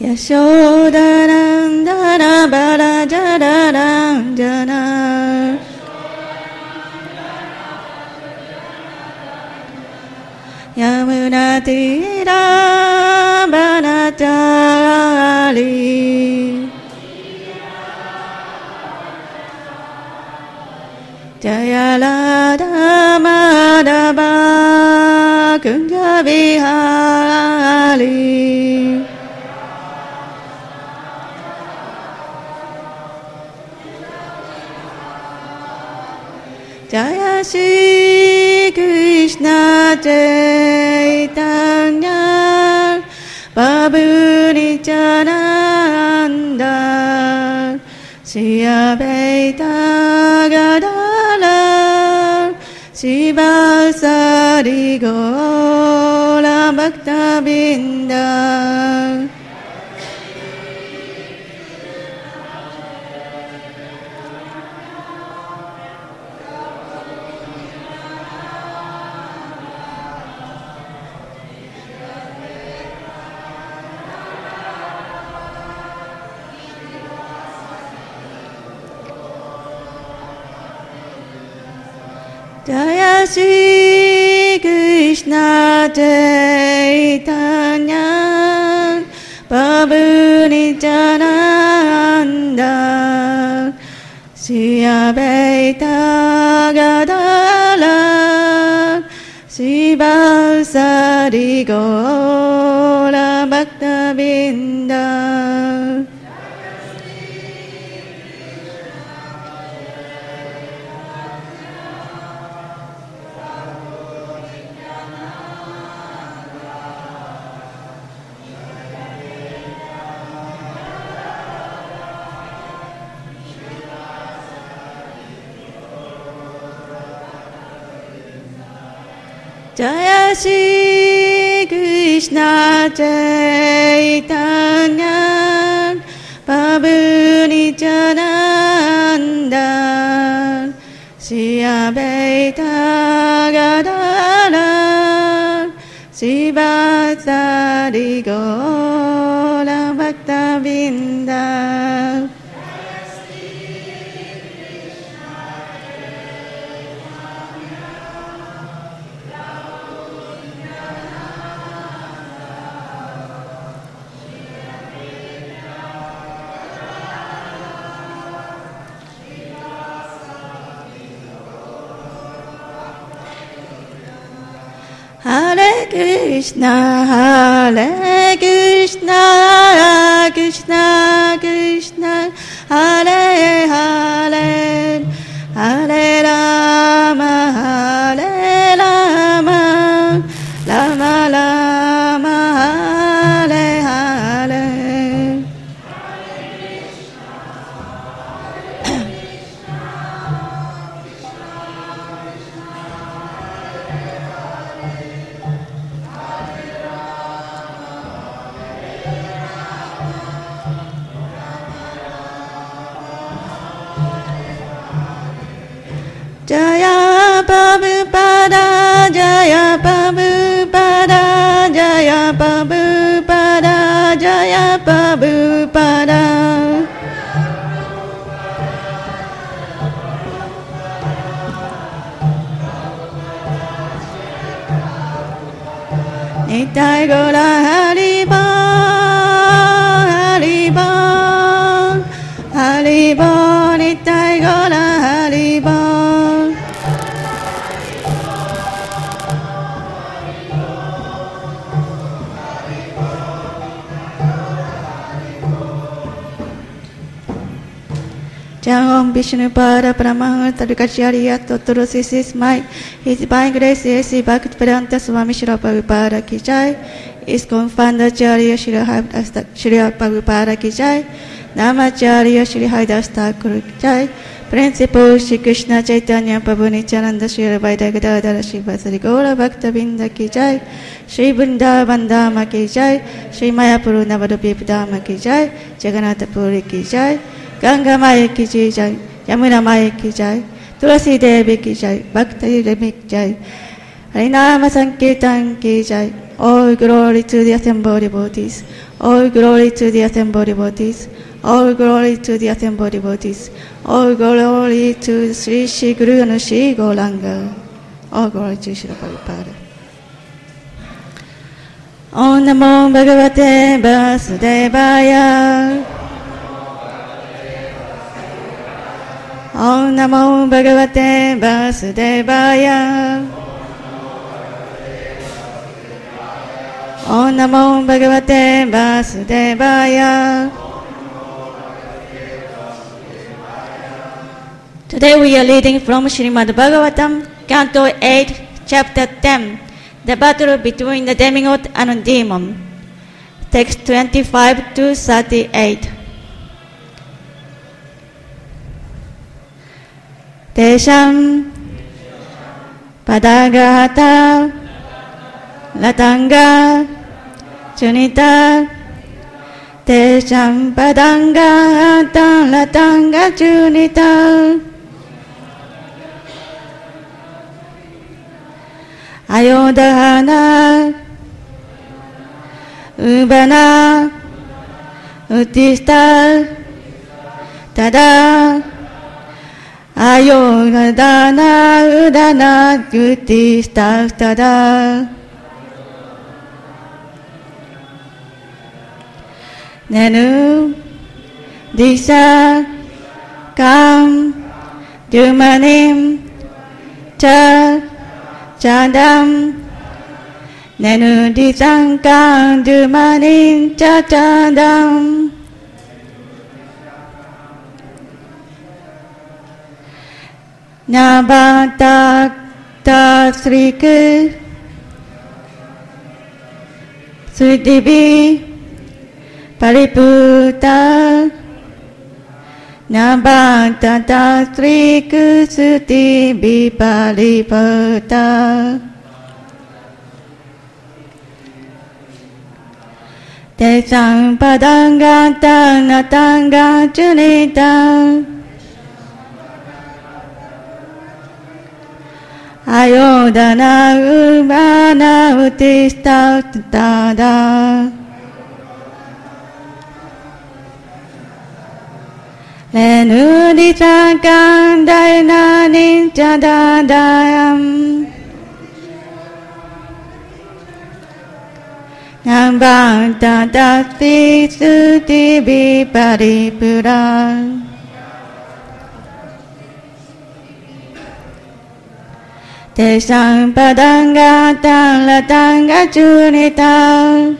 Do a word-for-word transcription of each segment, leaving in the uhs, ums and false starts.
Yashodarandana Balajaranjana Yamunatira Banatali Jayalada Madaba Kunjabihali Jaya Shri Krishna Chaitanya Prabhu Nityananda Shri Advaita Gadadhara Srivasadi Gaura Bhakta-vrinda Jaya Shri Krishna Chaitanya Prabhu Nityananda Shri Advaita Gadadhara Srivasadi Gaura Bhakta-vrinda Jaya Shri Krishna Chaitanya Prabhu Nityananda Shri Advaita Gadadhara Srivasadi Gaura Bhakta-vrinda Hare Krishna, Hare Krishna, Krishna Krishna, Hare Hare, Hare Rama, Hare Rama, Rama Rama, Hare Hare. Jaya Prabhupada, Jaya Prabhupada, Jaya Prabhupada, Jaya Prabhupada. Nitai Gaura Haribo, Haribo, Haribo, Nitai Gaura Haribo. Jai Vishnu Pada Paramahansa Tarikacharya Totoro Sisis Mai. His Divine Grace is Bhaktivedanta Swami Srila Prabhupada Ki Jai. ISKCON Founder Acharya Srila Prabhupada Ki Jai. Namacharya Sri Haridas Thakur Ki Jai. Principal Shri Krishna Chaitanya Prabhu Nityananda Sri Advaita Gadadhara Srivasadi Gaura Bhakta-vrinda Ki Jai. Shri Vrindavan Dhama Ki Jai. Shri Mayapur Navadvip Dhama Ki Jai. Jagannath Puri Ki Jai. Ganga Maya Ki Jai, Yamuna Maya Ki Jai, Tulasi Devi Ki Jai, Bhakti Devi Ki Jai, Harinama Sankirtan Ki Jai. All glory to the assembled devotees. All glory to the assembled devotees. All glory to the assembled devotees. All glory to Sri Sri Guru and Sri Gauranga. All glory to Srila Prabhupada. Om Namo Bhagavate Vasudevaya. Om Namo Bhagavate Vasudevaya. Om Namo Bhagavate Vasudevaya. Today we are reading from Srimad Bhagavatam, Canto eight, Chapter ten, The Battle Between the Demigod and Demon. Text twenty-five to thirty-eight. Tesham Padagata Latanga Junita Tesham Padangata Latanga Junita Ayodhana Ubana Utista Tada Ayodhana Udana Utista Tada Nenu Disa Kam Dumanim Cha Chadam Nenu Disa Kam Dumanim Cha Chadam Nabata Tasriku Sudibi Pariputa Nabata Tasriku Sudibi Pariputa Tesang Padangata Natanga Junita Ayodhana Ubana Utista Tada Nenu Disakan Daina Ninja Dadayam Nambanta Dasi Suti Viparipura Tesang Padangata Latanga Junita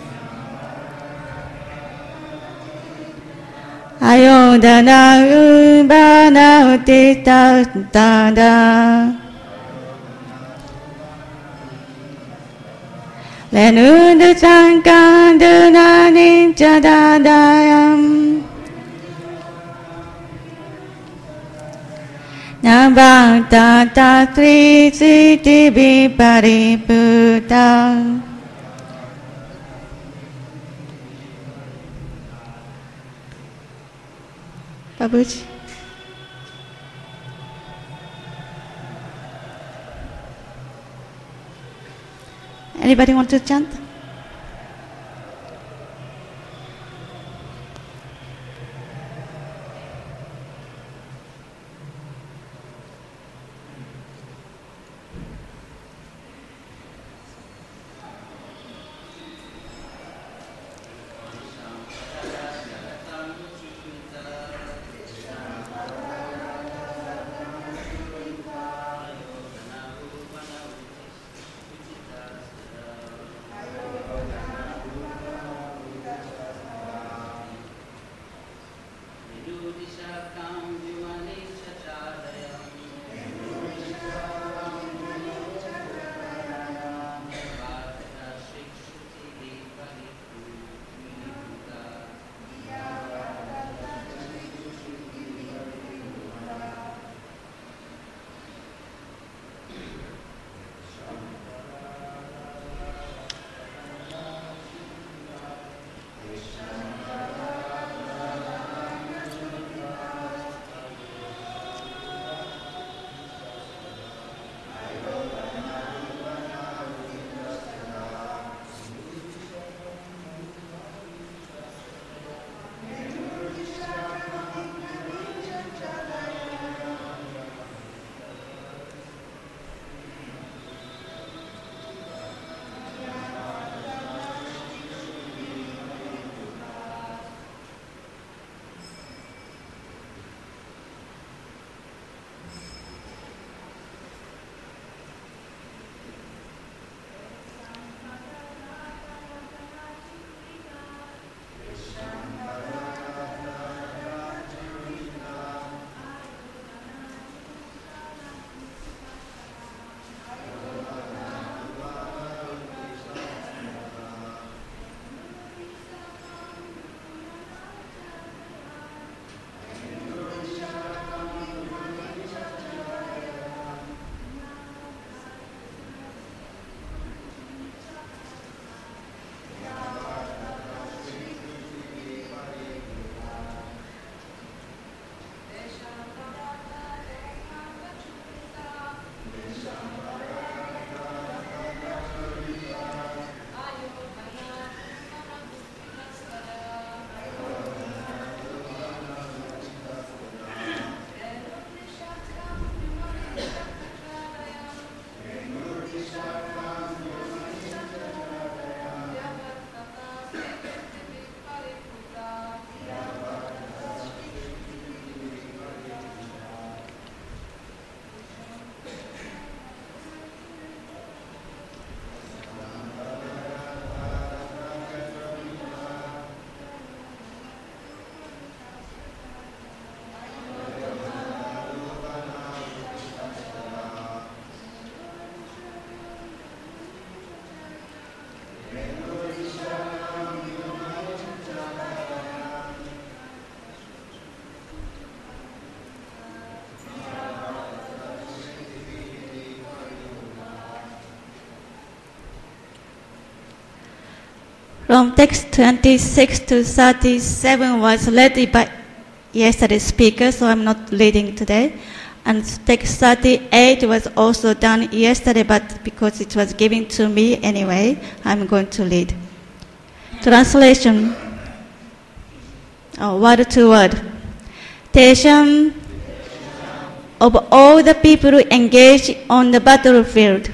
Ayodhana Ubana Utista Tada Lenudu Sankanduna Ninja Dadayam Nabhata Tatri Siti Vipariputa. Babuji. Anybody want to chant? From text twenty-six to thirty-seven was led by yesterday's speaker, so I'm not reading today. And text thirty-eight was also done yesterday, but because it was given to me anyway, I'm going to read. Translation. Oh, word to word. Attention of all the people engaged on the battlefield.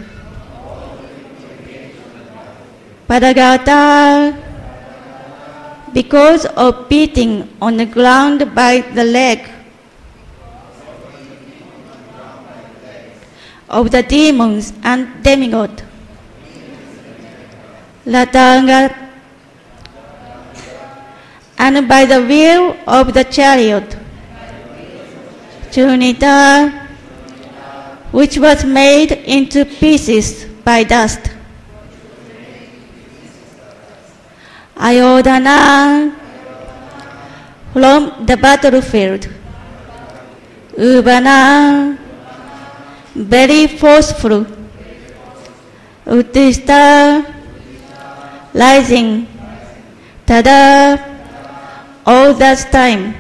Padagata, because of beating on the ground by the leg of the demons and demigod. Latanga, and by the wheel of the chariot. Junita, which was made into pieces by dust. Ayodhana, from the battlefield. Ubana, very forceful. Uttista, rising. Tada, all that time.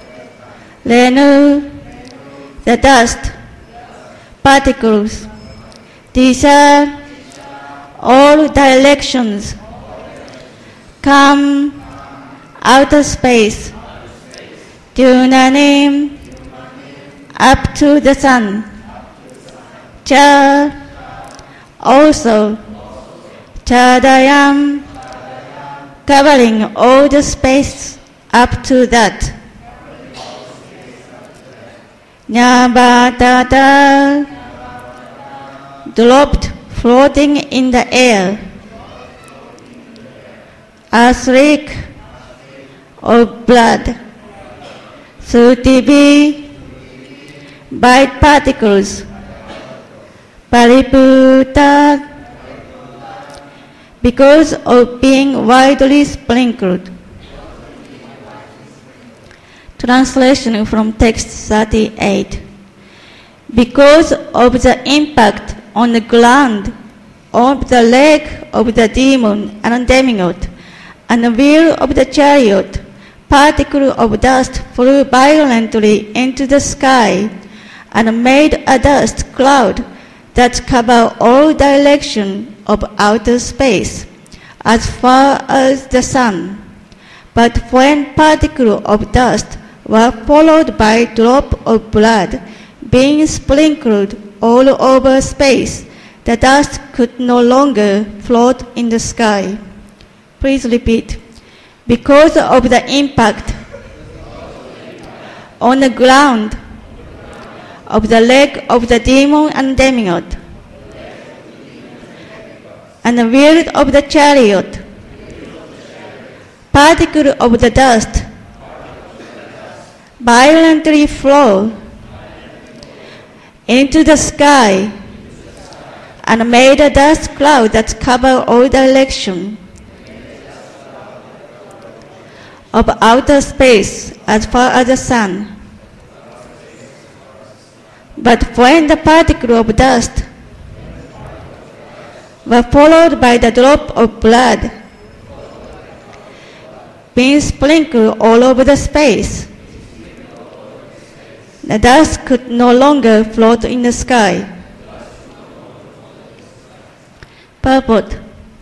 Renu, the dust, particles. Disha, all directions. Come, outer space. Dunanim, up to the sun. Cha, also. Chadayam, covering all the space up to that. Nyabatata, dropped, floating in the air. Asrik, of blood. Sutibi, by particles. Pariputa, because of being widely sprinkled. Translation from text thirty-eight. Because of the impact on the ground of the leg of the demon and demigod, and the wheel of the chariot, particles of dust flew violently into the sky and made a dust cloud that covered all directions of outer space, as far as the sun. But when particles of dust were followed by a drop of blood being sprinkled all over space, the dust could no longer float in the sky. Please repeat. Because of the impact on the ground of the leg of the demon and demigod, and the wheel of the chariot, particles of the dust violently flow into the sky and made a dust cloud that covered all directions of outer space as far as the sun. But when the particles of dust were followed by the drop of blood being sprinkled all over the space, the dust could no longer float in the sky. Purport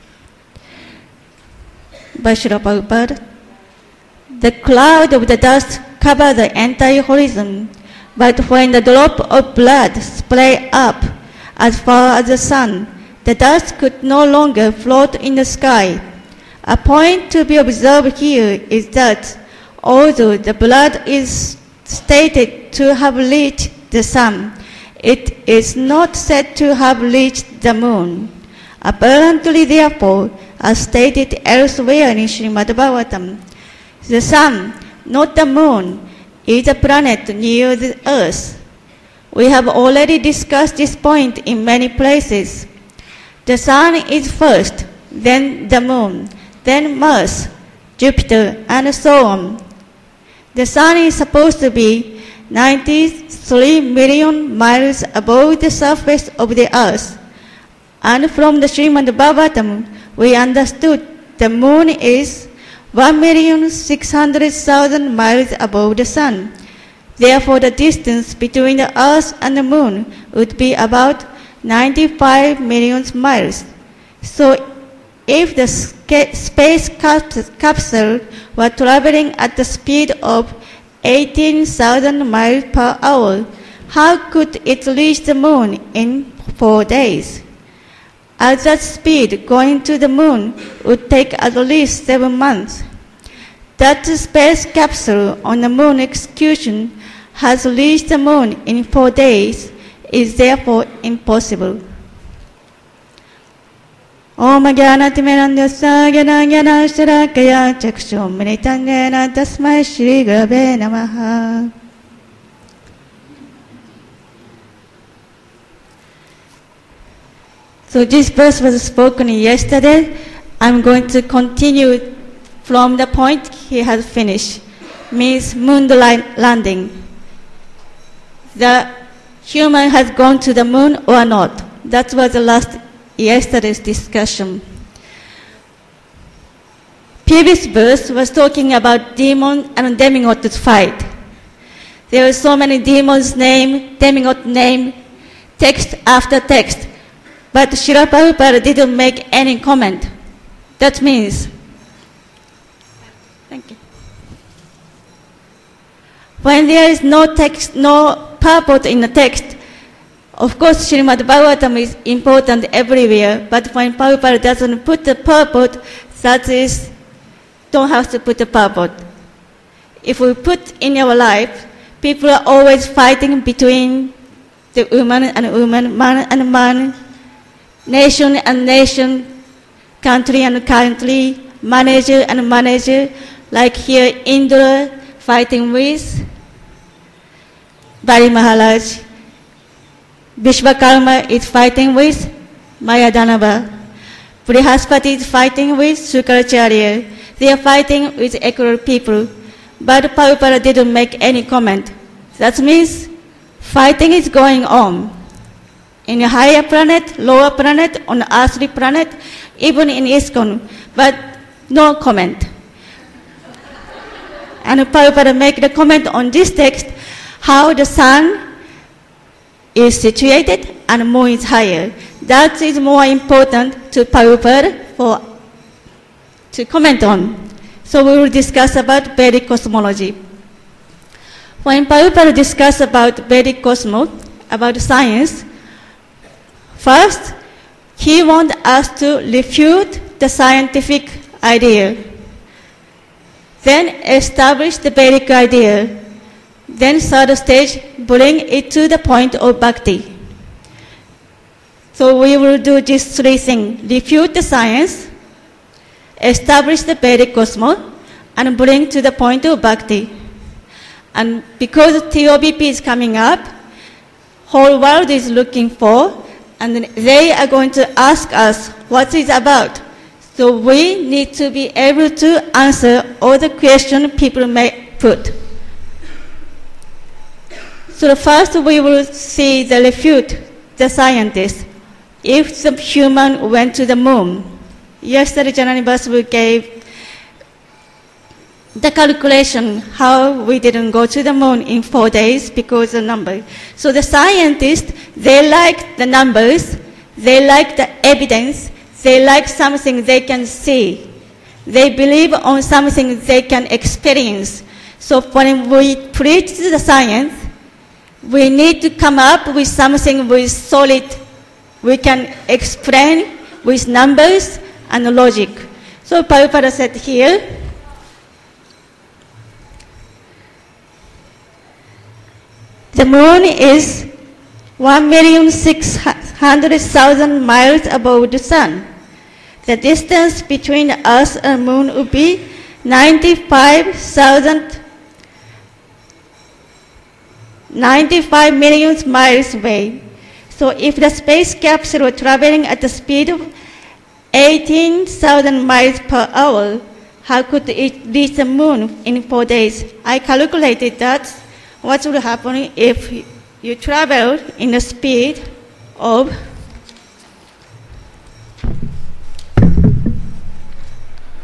by Srila Prabhupada. The cloud of the dust covered the entire horizon, but when the drop of blood sprayed up as far as the sun, the dust could no longer float in the sky. A point to be observed here is that although the blood is stated to have reached the sun, it is not said to have reached the moon. Apparently, therefore, as stated elsewhere in Srimad Bhagavatam, the sun, not the moon, is a planet near the earth. We have already discussed this point in many places. The sun is first, then the moon, then Mars, Jupiter, and so on. The sun is supposed to be ninety-three million miles above the surface of the earth. And from the Srimad Bhagavatam, we understood the moon is one million six hundred thousand miles above the sun. Therefore, the distance between the Earth and the moon would be about ninety-five million miles. So, if the space capsule were traveling at the speed of eighteen thousand miles per hour, how could it reach the moon in four days? At that speed, going to the moon would take at least seven months. That space capsule on the moon excursion has reached the moon in four days is therefore impossible. Om Jnanatimirandasya Jnanasharakaya Chakshum Militanyena Tasmai Shri Gurave Namaha. So this verse was spoken yesterday. I'm going to continue from the point he has finished. Means moon landing. The human has gone to the moon or not. That was the last yesterday's discussion. Previous verse was talking about demon and demigod fight. There were so many demons' name, demigod name, text after text. But Srila Prabhupada didn't make any comment. That means, thank you. When there is no text, no purport in the text, of course Srimad Bhagavatam is important everywhere, but when Prabhupada doesn't put the purport, that is, don't have to put the purport. If we put in our life, people are always fighting between the woman and woman, man and man, nation and nation, country and country, manager and manager, like here Indra fighting with Bali Maharaj. Vishwakarma is fighting with Mayadanava. Brihaspati is fighting with Shukracharya. They are fighting with equal people. But Prabhupada didn't make any comment. That means fighting is going on. In a higher planet, lower planet, on the earthly planet, even in ISKCON, but no comment. And Prabhupada make the comment on this text, how the sun is situated and moon is higher. That is more important to Prabhupada for to comment on. So we will discuss about Vedic cosmology. When Prabhupada discuss about Vedic cosmos, about science, first, he wants us to refute the scientific idea, then establish the Vedic idea, then third stage, bring it to the point of bhakti. So we will do these three things: refute the science, establish the Vedic cosmos, and bring to the point of bhakti. And because T O B P is coming up, whole world is looking for, and they are going to ask us what it's about. So we need to be able to answer all the questions people may put. So first we will see the refute, the scientist. If the human went to the moon, yesterday Janani Basu gave the calculation how we didn't go to the moon in four days because of the number. So the scientists, they like the numbers, they like the evidence, they like something they can see. They believe on something they can experience. So when we preach the science, we need to come up with something with solid, we can explain with numbers and logic. So Prabhupada said here, the moon is one million six hundred thousand miles above the sun. The distance between the Earth and moon would be ninety-five thousand ninety-five million miles away. So if the space capsule were traveling at the speed of eighteen thousand miles per hour, how could it reach the moon in four days? I calculated that what would happen if you travel in the speed of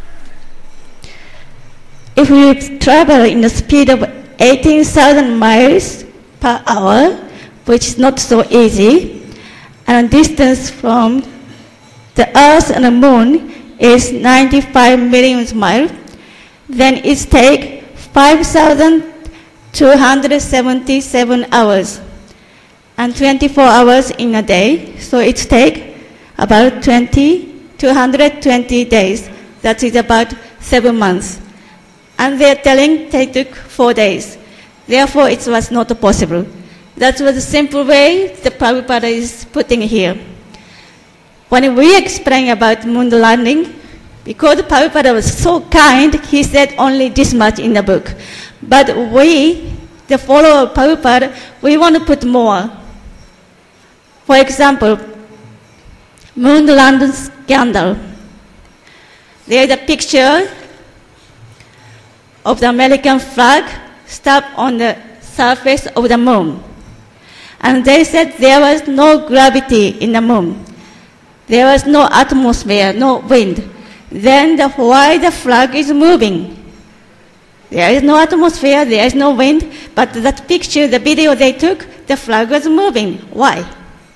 if we travel in the speed of eighteen thousand miles per hour, which is not so easy, and distance from the Earth and the Moon is ninety-five million miles, then it takes five thousand two hundred seventy-seven hours and twenty-four hours in a day. So it takes about two hundred twenty days. That is about seven months. And they're telling they took four days. Therefore, it was not possible. That was the simple way the Prabhupada is putting here. When we explain about moon landing, because Prabhupada was so kind, he said only this much in the book. But we, the follower of Prabhupada, we want to put more. For example, moon landing scandal. There is a picture of the American flag stuck on the surface of the moon. And they said there was no gravity in the moon. There was no atmosphere, no wind. Then the, why the flag is moving? There is no atmosphere, there is no wind, but that picture, the video they took, the flag was moving. Why?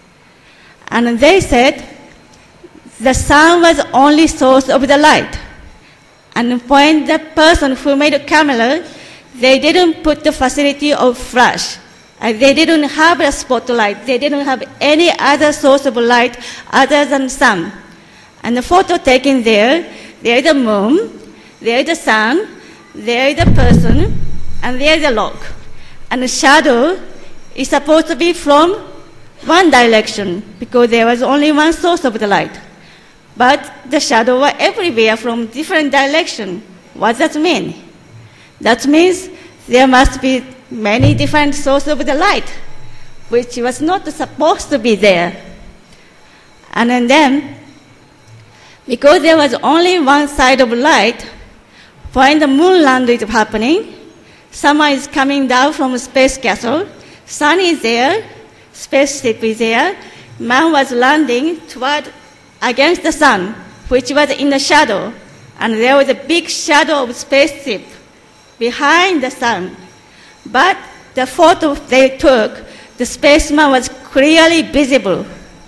And they said the sun was only source of the light. And when the person who made a camera, they didn't put the facility of flash. Uh, they didn't have a spotlight. They didn't have any other source of light other than sun. And the photo taken there, there is the moon, there is the sun, there is the person, and there is the log. And the shadow is supposed to be from one direction because there was only one source of the light. But the shadow was everywhere from different directions. What does that mean? That means there must be many different sources of the light, which was not supposed to be there. And then, because there was only one side of light, when the moon landing is happening, someone is coming down from a space castle, sun is there, spaceship is there, man was landing toward against the sun, which was in the shadow, and there was a big shadow of spaceship behind the sun. But the photo they took, the spaceman was clearly visible.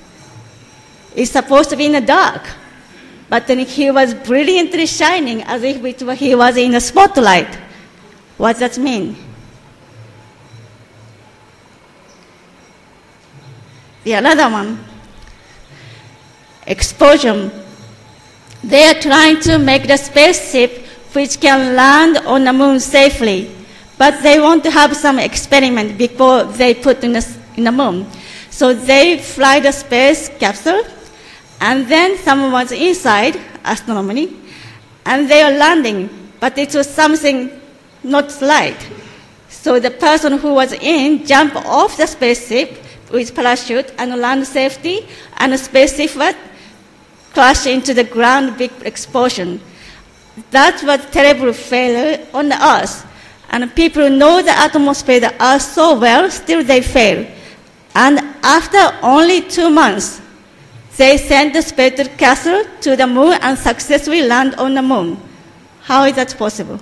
It's supposed to be in the dark, but then he was brilliantly shining as if it were, he was in a spotlight. What does that mean? The another one, explosion. They are trying to make the spaceship which can land on the moon safely, but they want to have some experiment before they put in the, in the moon. So they fly the space capsule, and then someone was inside, astronomy, and they are landing, but it was something not light. So the person who was in jumped off the spaceship with parachute and land safety, and the spaceship was crashed into the ground, big explosion. That was terrible failure on the Earth. And people know the atmosphere of the Earth so well, still they fail. And after only two months, they sent the space capsule to the moon and successfully land on the moon. How is that possible?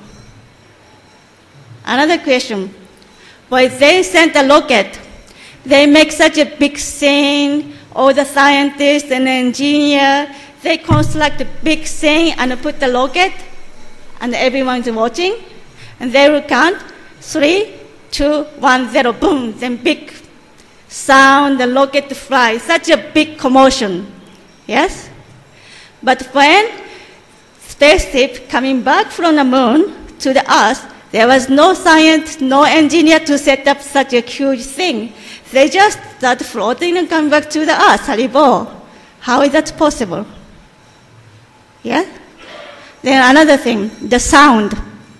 Another question. Why they sent a rocket, they make such a big scene, all the scientists and engineers, they construct a big thing and put the rocket, and everyone is watching, and they will count, three, two, one, zero, boom, then big sound, the rocket flies, such a big commotion, yes? But when spaceship coming back from the moon to the Earth, there was no science, no engineer to set up such a huge thing. They just start floating and come back to the Earth, Haribo. How is that possible? Yeah? Then another thing, the sound.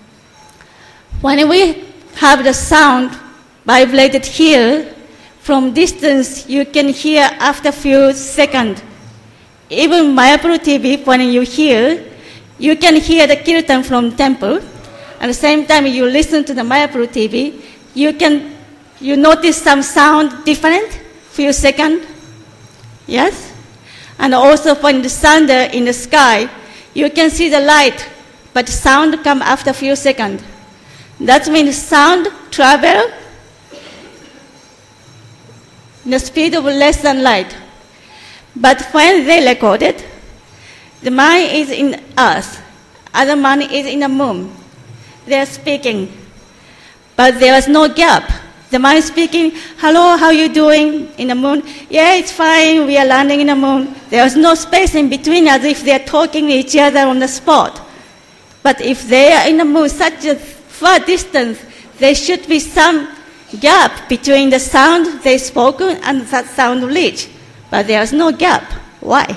When we have the sound vibrated here, from distance you can hear after a few seconds. Even Mayapur T V, when you hear, you can hear the kirtan from temple. At the same time you listen to the Mayapur T V, you can you notice some sound different, few seconds. Yes? And also when the thunder in the sky, you can see the light but sound come after a few seconds. That means sound travel the speed of less than light. But when they record it, the man is in Earth, other man is in the moon. They are speaking, but there is no gap. The man is speaking, hello, how are you doing in the moon? Yeah, it's fine, we are landing in the moon. There is no space in between as if they are talking to each other on the spot. But if they are in the moon such a far distance, there should be some gap between the sound they spoke and that sound reached. But there is no gap. Why?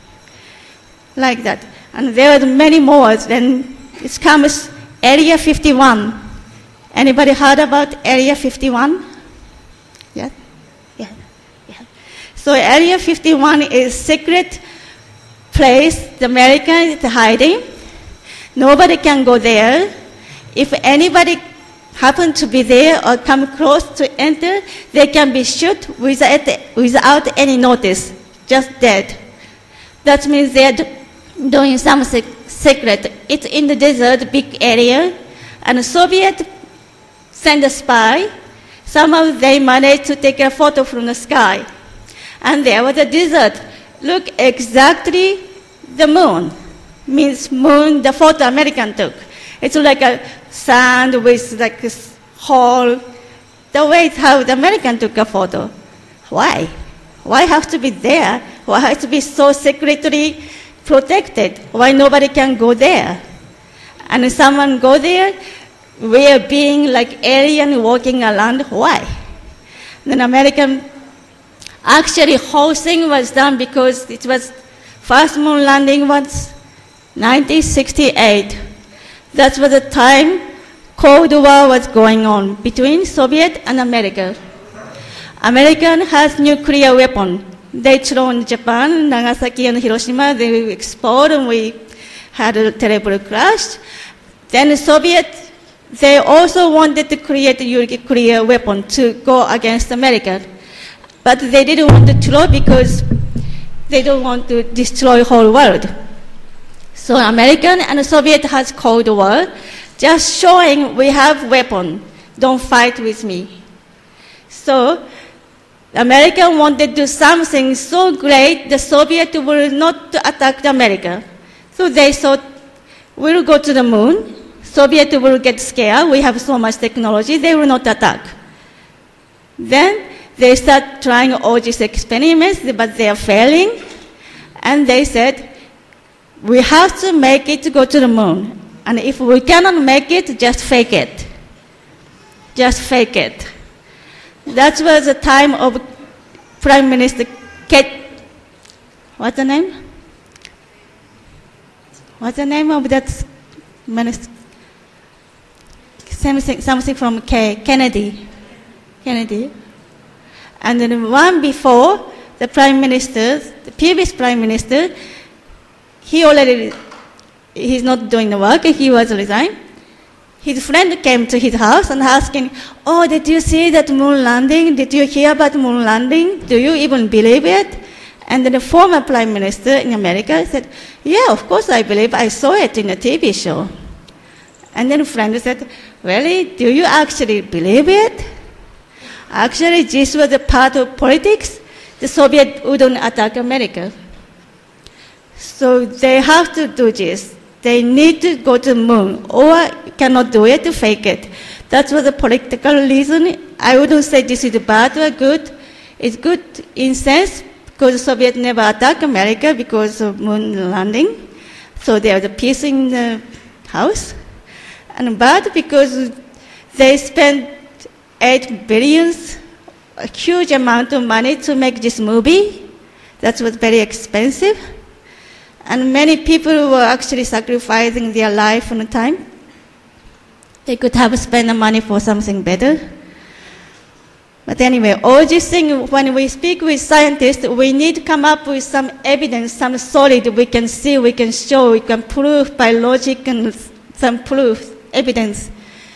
Like that. And there are many more. Then it comes Area fifty-one. Anybody heard about Area fifty-one? Yeah? Yeah. Yeah. So Area fifty-one is a secret place the Americans are hiding. Nobody can go there. If anybody happen to be there or come close to enter, they can be shot without, without any notice, just dead. That means they are doing something secret. It's in the desert, big area, and the Soviet sent a spy. Somehow they managed to take a photo from the sky. And there was a desert. Look exactly the moon. Means moon, the photo American took. It's like a sand with like a hole. The way how the American took a photo. Why? Why have to be there? Why have to be so secretly protected? Why nobody can go there? And if someone go there, we are being like alien walking around. Why? Then American, actually whole thing was done because it was first moon landing was nineteen sixty-eight. That was the time Cold War was going on between Soviet and America. American has nuclear weapon. They throw in Japan, Nagasaki and Hiroshima, they explode and we had a terrible crash. Then the Soviet, they also wanted to create a nuclear weapon to go against America. But they didn't want to throw because they don't want to destroy the whole world. So American and Soviet has Cold War, just showing we have weapon. Don't fight with me. So American wanted to do something so great, the Soviet will not attack America. So they thought, we'll go to the moon. Soviet will get scared. We have so much technology. They will not attack. Then they start trying all these experiments, but they are failing. And they said, we have to make it to go to the moon. And if we cannot make it, just fake it. Just fake it. That was the time of Prime Minister Kate. What's the name? What's the name of that minister? Something, something from K. Kennedy. Kennedy. And then one before, the Prime Minister, the previous Prime Minister, he already, he's not doing the work, he was resigned. His friend came to his house and asking, oh, did you see that moon landing? Did you hear about moon landing? Do you even believe it? And then the former Prime Minister in America said, yeah, of course I believe. I saw it in a T V show. And then a friend said, really? Do you actually believe it? Actually, this was a part of politics. The Soviet wouldn't attack America. So they have to do this. They need to go to the moon, or cannot do it to fake it. That was a political reason. I wouldn't say this is bad or good. It's good in sense because the Soviet never attacked America because of moon landing. So there was a peace in the house. And bad because they spent eight billions, a huge amount of money to make this movie. That was very expensive. And many people were actually sacrificing their life and time. They could have spent the money for something better. But anyway, all these things, when we speak with scientists, we need to come up with some evidence, some solid we can see, we can show, we can prove by logic and some proof, evidence.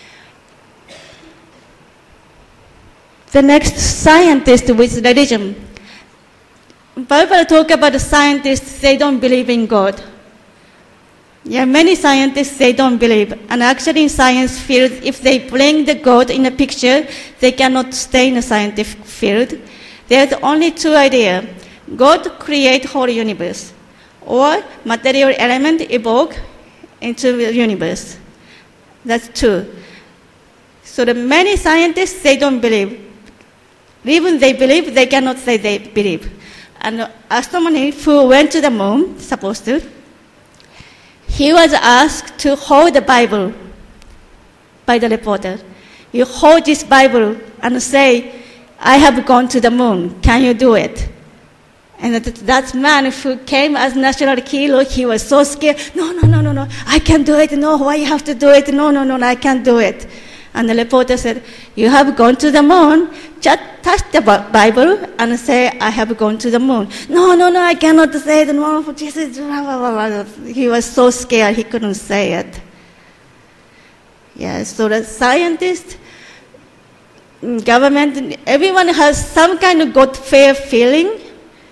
The next, scientist with religion. Bible talk about the scientists, they don't believe in God. Yeah, many scientists, they don't believe. And actually in science field, if they bring the God in a picture, they cannot stay in the scientific field. There's only two ideas. God create whole universe, or material element evoke into the universe. That's two. So the many scientists, they don't believe. Even they believe, they cannot say they believe. And astronomer who went to the moon, supposed to, he was asked to hold the Bible by the reporter. You hold this Bible and say, I have gone to the moon. Can you do it? And that, that man who came as national hero, he was so scared. No, no, no, no, no. I can't do it. No, why you have to do it? No, no, no, no, I can't do it. And the reporter said, you have gone to the moon. Just touch the Bible and say, I have gone to the moon. No, no, no, I cannot say it. No, Jesus. He was so scared, he couldn't say it. Yeah, so the scientists, government, everyone has some kind of good fair feeling.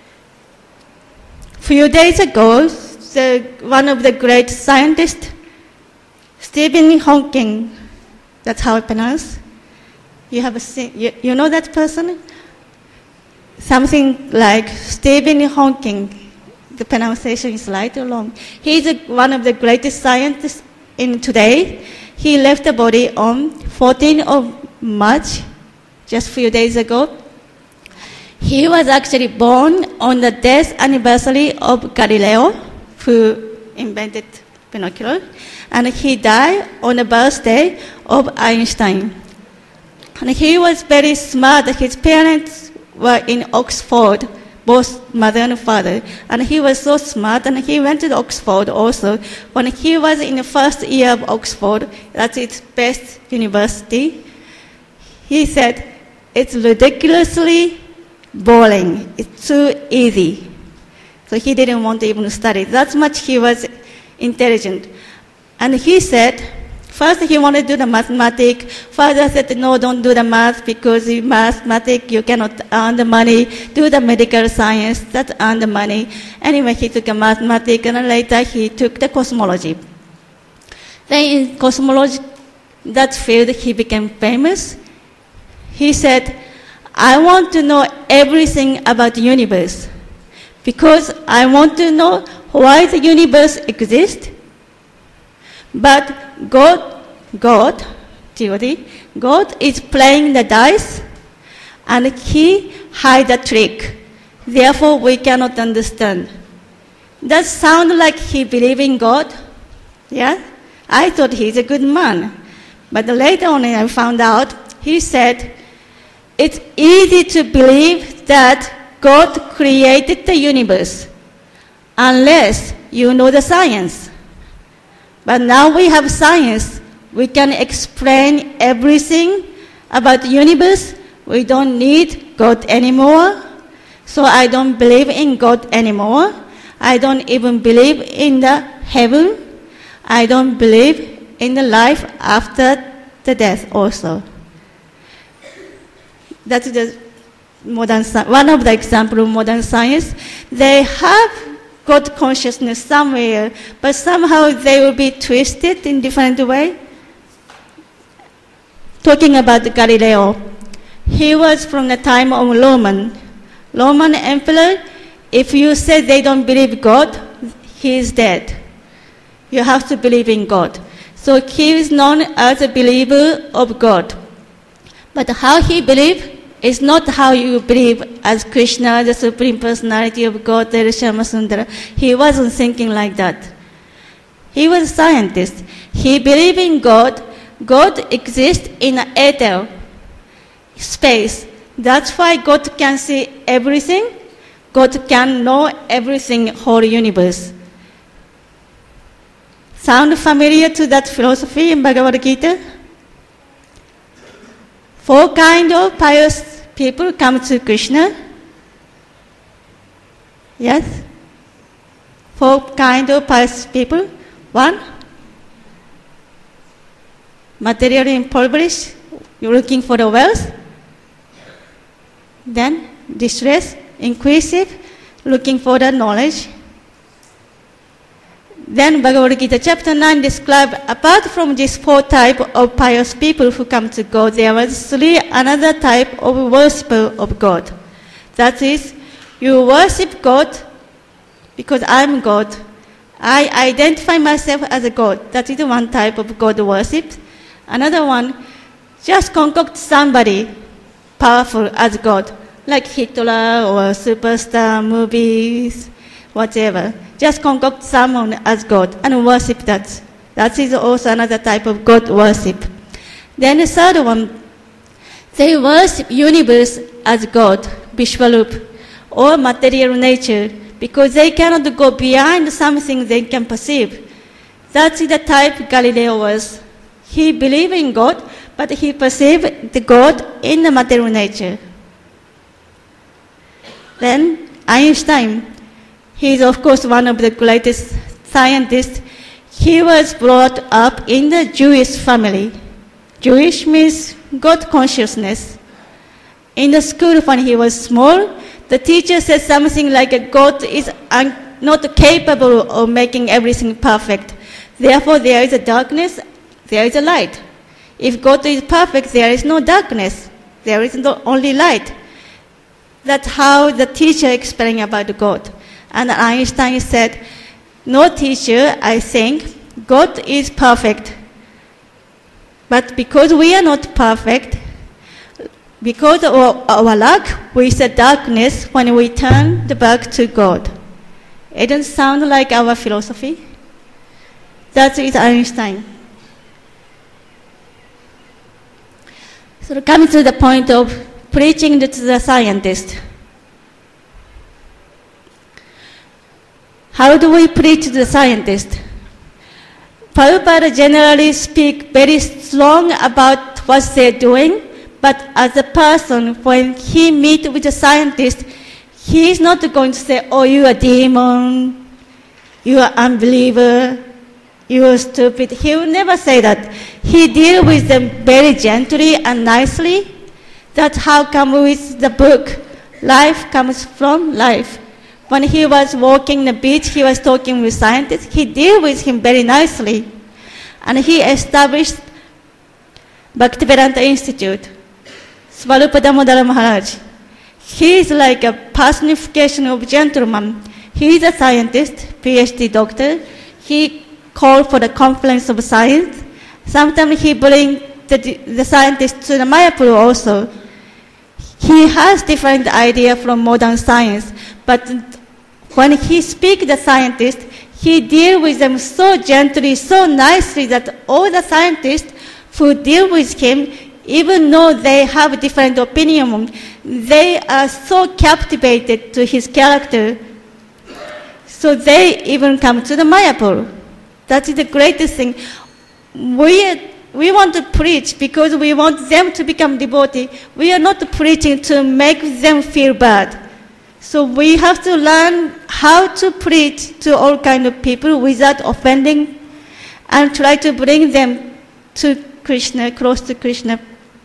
A few days ago, the, one of the great scientists, Stephen Hawking, that's how I pronounce. You have a, you, you know that person? Something like Stephen Hawking. The pronunciation is right or wrong. He's a, one of the greatest scientists in today. He left the body on fourteenth of March, just a few days ago. He was actually born on the death anniversary of Galileo, who invented binocular, and he died on the birthday of Einstein. And he was very smart. His parents were in Oxford, both mother and father, and he was so smart, and he went to Oxford also. When he was in the first year of Oxford, that's its best university, he said, it's ridiculously boring. It's too easy. So he didn't want to even study. That's much he was intelligent. And he said, first he wanted to do the mathematics. Father said, no, don't do the math because in mathematics you cannot earn the money. Do the medical science, that earn the money. Anyway, he took a mathematics, and later he took the cosmology. Then in cosmology, that field, he became famous. He said, I want to know everything about the universe because I want to know why the universe exists. But God, God, God is playing the dice and he hide the trick. Therefore, we cannot understand. That sounds like he believes in God. Yeah? I thought he's a good man. But later on I found out, he said, it's easy to believe that God created the universe unless you know the science. But now we have science. We can explain everything about the universe. We don't need God anymore. So I don't believe in God anymore. I don't even believe in the heaven. I don't believe in the life after the death also. That's the modern one of the examples of modern science. They have God consciousness somewhere, but somehow they will be twisted in different way. Talking about Galileo, he was from the time of Roman. Roman emperor, if you say they don't believe God, he is dead. You have to believe in God. So he is known as a believer of God. But how he believed is not how you believe as Krishna, the Supreme Personality of God, the Shyamasundara. He wasn't thinking like that. He was a scientist. He believed in God. God exists in an ether space. That's why God can see everything. God can know everything, whole universe. Sound familiar to that philosophy in Bhagavad Gita? Four kinds of pious people come to Krishna. Yes? Four kinds of pious people. One, materially impoverished, you're looking for the wealth. Then, distressed, inquisitive, looking for the knowledge. Then Bhagavad Gita chapter nine describes, apart from these four types of pious people who come to God, there was three another type of worshipper of God. That is, you worship God because I'm God. I identify myself as a God. That is one type of God worship. Another one, just concoct somebody powerful as God, like Hitler or superstar movies, whatever. Just concoct someone as God and worship that. That is also another type of God worship. Then the third one, they worship universe as God, Vishwarup, or material nature, because they cannot go beyond something they can perceive. That's the type Galileo was. He believed in God, but he perceived the God in the material nature. Then Einstein, he is of course one of the greatest scientists. He was brought up in the Jewish family. Jewish means God consciousness. In the school when he was small, the teacher said something like God is un- not capable of making everything perfect. Therefore there is a darkness, there is a light. If God is perfect, there is no darkness. There is no only light. That's how the teacher explained about God. And Einstein said, no teacher, I think, God is perfect. But because we are not perfect, because of our lack, we see darkness when we turn the back to God. It doesn't sound like our philosophy. That is Einstein. So coming to the point of preaching to the scientist. How do we preach to the scientist? Prabhupada generally speak very strong about what they're doing, but as a person, when he meet with a scientist, he is not going to say, oh, you are a demon, you are unbeliever, you are stupid. He will never say that. He deals with them very gently and nicely. That's how come with the book, Life Comes from Life. When he was walking the beach, he was talking with scientists. He dealt with him very nicely. And he established Bhaktivedanta Institute. Swarupa Damodara Maharaj. He is like a personification of gentleman. He is a scientist, PhD doctor. He called for the conference of science. Sometimes he brings the, the scientists to the Mayapur also. He has different idea from modern science, but when he speaks the scientists, he deals with them so gently, so nicely that all the scientists who deal with him, even though they have different opinion, they are so captivated to his character. So they even come to the Mayapur. That is the greatest thing. We We want to preach because we want them to become devotee. We are not preaching to make them feel bad. So we have to learn how to preach to all kind of people without offending and try to bring them to Krishna, close to Krishna.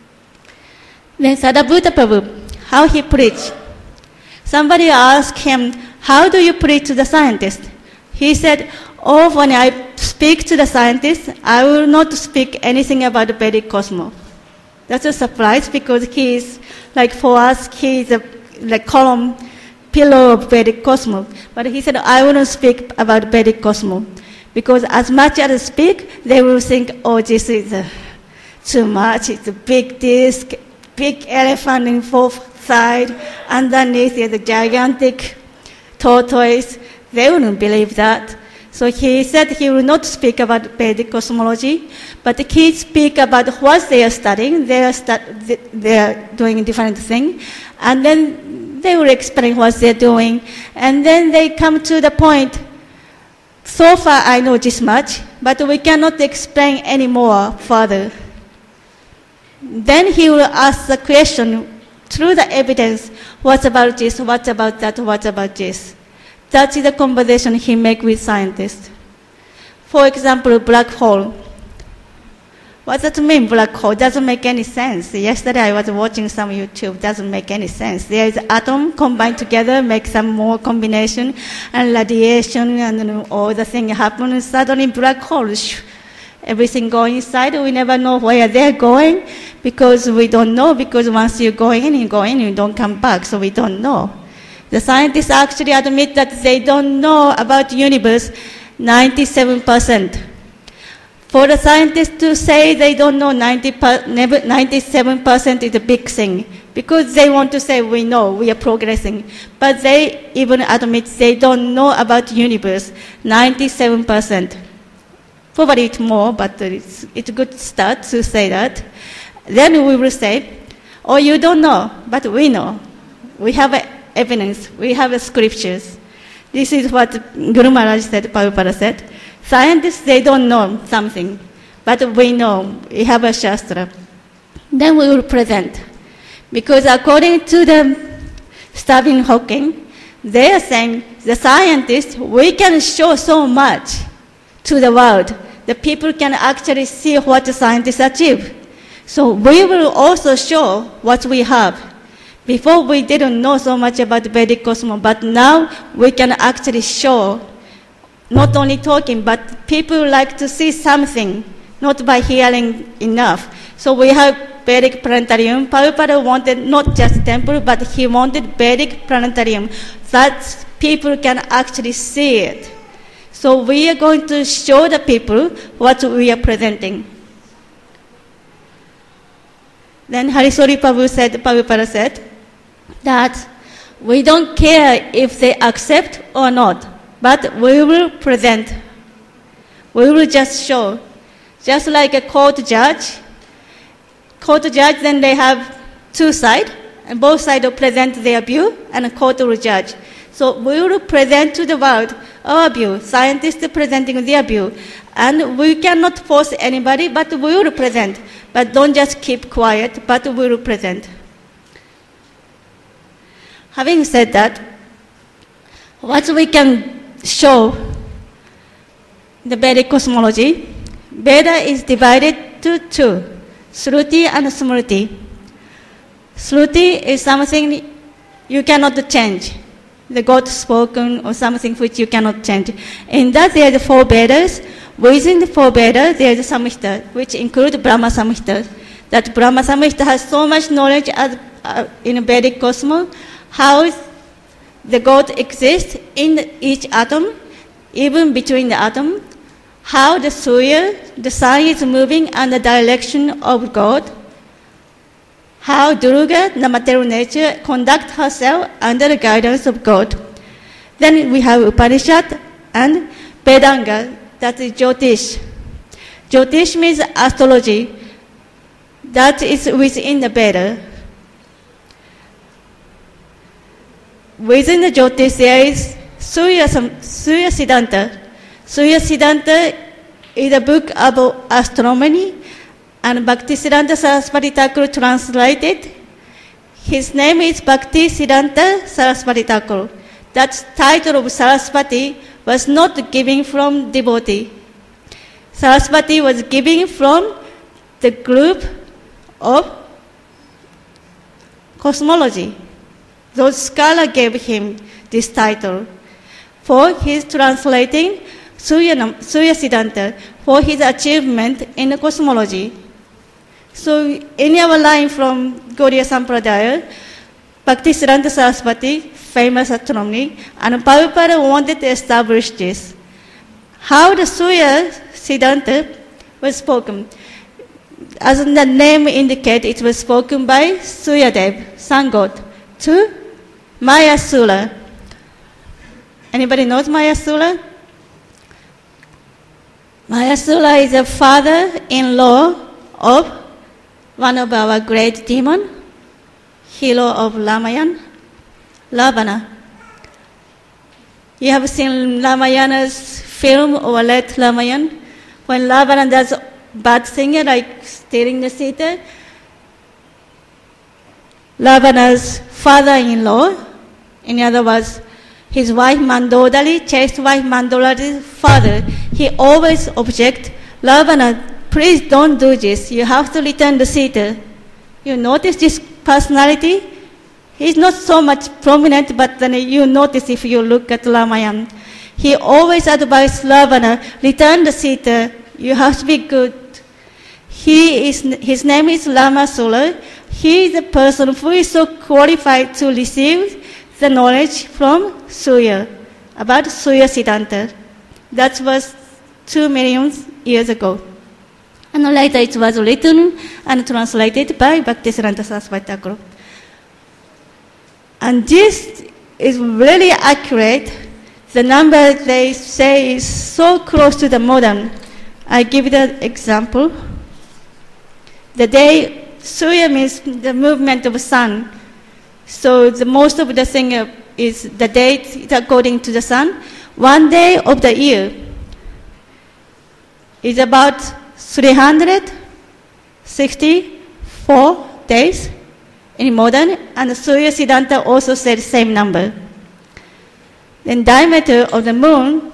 Then Sadabhuta Prabhu, how he preached. Somebody asked him, how do you preach to the scientist? He said, oh, when I speak to the scientist, I will not speak anything about the Vedic cosmos. That's a surprise because he is, like for us, he is a like column, pillar of Vedic cosmos. But he said, I wouldn't speak about Vedic cosmos because as much as I speak, they will think, oh, this is uh, too much. It's a big disc, big elephant in fourth side. Underneath is a gigantic tortoise. They wouldn't believe that. So he said he will not speak about Vedic cosmology, but he speak about what they are studying. They are, stu- they are doing different things, and then they will explain what they are doing. And then they come to the point, so far I know this much, but we cannot explain any more further. Then he will ask the question through the evidence, what about this, what about that, what about this? That is the conversation he makes with scientists. For example, black hole. What does it mean, black hole? Doesn't make any sense. Yesterday I was watching some YouTube. Doesn't make any sense. There is atom combined together, make some more combination, and radiation, and all the things happen. And suddenly black hole, everything going inside. We never know where they're going because we don't know. Because once you go in, you go in, you don't come back. So we don't know. The scientists actually admit that they don't know about the universe ninety-seven percent. For the scientists to say they don't know ninety per, ninety-seven percent is a big thing because they want to say we know, we are progressing. But they even admit they don't know about the universe ninety-seven percent. Probably it's more, but it's, it's a good start to say that. Then we will say, oh, you don't know, but we know. We have evidence, we have scriptures. This is what Guru Maharaj said, Prabhupada said. Scientists, they don't know something, but we know, we have a Shastra. Then we will present. Because according to the Stephen Hawking, they are saying, the scientists, we can show so much to the world. The people can actually see what the scientists achieve. So we will also show what we have. Before we didn't know so much about the Vedic cosmos, but now we can actually show. Not only talking, but people like to see something, not by hearing enough. So we have Vedic planetarium. Prabhupada wanted not just temple, but he wanted Vedic planetarium, that people can actually see it. So we are going to show the people what we are presenting. Then Harisori Prabhu said, Prabhupada said, that we don't care if they accept or not. But we will present. We will just show. Just like a court judge. Court judge, then they have two sides, and both sides will present their view, and a court will judge. So we will present to the world our view. Scientists presenting their view. And we cannot force anybody, but we will present. But don't just keep quiet, but we will present. Having said that, what we can show the Vedic cosmology, Veda is divided to two, Shruti and Smriti. Shruti is something you cannot change, the God spoken or something which you cannot change. In that there are the four Vedas. Within the four Vedas there is a Samhita, which include Brahma Samhita. That Brahma Samhita has so much knowledge as, uh, in Vedic cosmos, how the God exists in each atom, even between the atom, how the Surya, the sun is moving and the direction of God, how Durga, the material nature, conducts herself under the guidance of God. Then we have Upanishad and Vedanga, that is Jyotish. Jyotish means astrology, that is within the Veda. Within the Jyotish there is Surya, Surya Siddhanta. Surya Siddhanta is a book about astronomy, and Bhakti Siddhanta Saraswati Thakur translated. His name is Bhakti Siddhanta Saraswati Thakur. That title of Saraswati was not given from devotee. Saraswati was given from the group of cosmology. Those scholars gave him this title for his translating Surya, Surya Siddhanta, for his achievement in cosmology. So in our line from Gaudiya Sampradaya, Bhakti Siddhanta Saraswati, famous astronomy, and Prabhupada wanted to establish this. How the Surya Siddhanta was spoken. As the name indicates, it was spoken by Suryadev, sun god, to Mayasura. Anybody knows Mayasura? Mayasura is the father-in-law of one of our great demons, hero of Ramayana, Ravana. You have seen Ramayana's film or read Ramayana? When Ravana does bad thing like stealing the Sita, Ravana's father-in-law, in other words, his wife Mandodari, chaste wife Mandodari's father, he always object Ravana please don't do this. You have to return the seat. You notice this personality? He's not so much prominent, but then you notice if you look at Ramayana. He always advised Ravana, return the Sita. You have to be good. He is, his name is Ramasura. He is the person who is so qualified to receive the knowledge from Surya, about Surya Siddhanta. That was two million years ago. And later it was written and translated by Bhaktisiddhanta Saraswati Thakur. And this is really accurate. The number they say is so close to the modern. I give the example. The day, Surya means the movement of the sun. So the most of the thing is the date according to the sun. One day of the year is about three hundred sixty-four days in modern, and Surya Siddhanta also said the same number. Then diameter of the moon,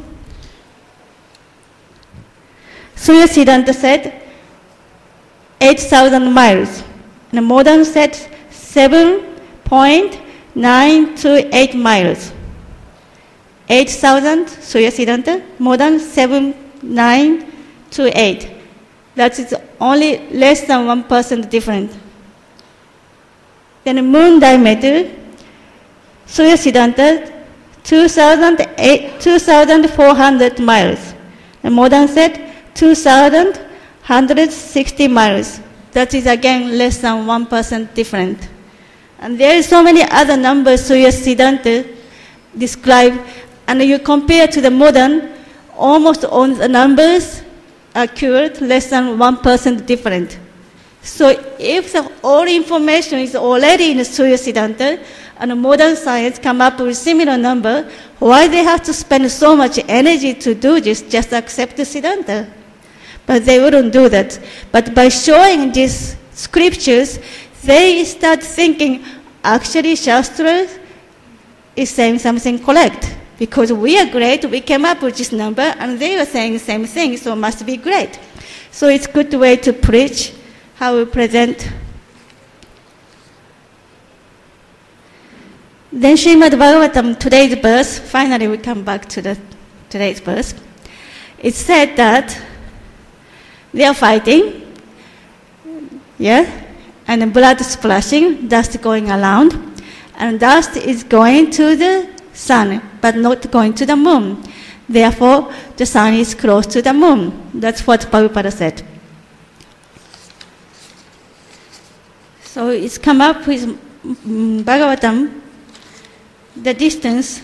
Surya Siddhanta said eight thousand miles. And modern said seven point nine two eight miles. eight thousand Surya Siddhanta, modern seven point nine two eight. That is only less than one percent different. Then the moon diameter, Surya Siddhanta, two thousand four hundred miles. And modern said two thousand one hundred sixty miles. That is again less than one percent different. And there are so many other numbers Surya Siddhanta describe, and you compare to the modern, almost all the numbers are accurate, less than one percent different. So if the, all information is already in the Surya Siddhanta, and modern science come up with similar number, why they have to spend so much energy to do this, just accept the Siddhanta? But they wouldn't do that. But by showing these scriptures, they start thinking, actually Shastra is saying something correct. Because we are great, we came up with this number, and they are saying the same thing, so it must be great. So it's a good way to preach, how we present. Then Srimad Bhagavatam, today's verse, finally we come back to the today's verse. It said that they are fighting, yeah, and blood splashing, dust going around, and dust is going to the sun, but not going to the moon. Therefore, the sun is close to the moon. That's what Prabhupada said. So it's come up with um, Bhagavatam, the distance,